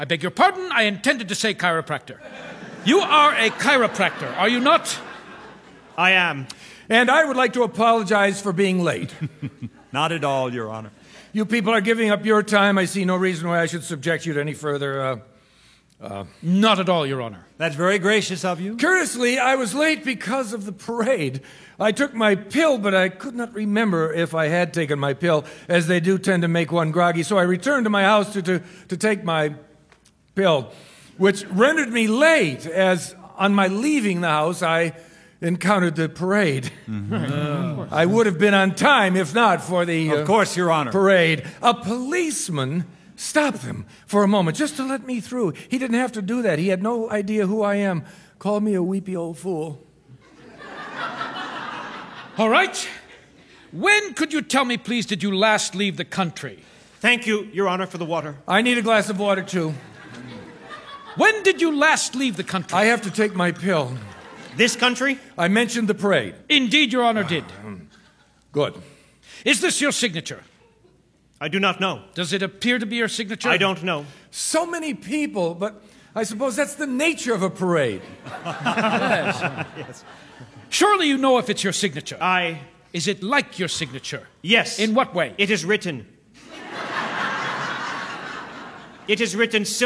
I beg your pardon, I intended to say chiropractor. You are a chiropractor, are you not? I am. And I would like to apologize for being late. Not at all, Your Honor. You people are giving up your time. I see no reason why I should subject you to any further, Not at all, Your Honor. That's very gracious of you. Curiously, I was late because of the parade. I took my pill, but I could not remember if I had taken my pill, as they do tend to make one groggy. So I returned to my house to take my pill, which rendered me late, as on my leaving the house, I encountered the parade. Mm-hmm. I would have been on time if not for the of course, Your Honor. Parade. A policeman stopped them for a moment just to let me through. He didn't have to do that. He had no idea who I am. Called me a weepy old fool. All right. When, could you tell me, please, did you last leave the country? Thank you, Your Honor, for the water. I need a glass of water, too. When did you last leave the country? I have to take my pill. This country? I mentioned the parade. Indeed, Your Honor did. Good. Is this your signature? I do not know. Does it appear to be your signature? I don't know. So many people, but I suppose that's the nature of a parade. Yes. Yes. Surely you know if it's your signature. Is it like your signature? Yes. In what way? It is written. It is written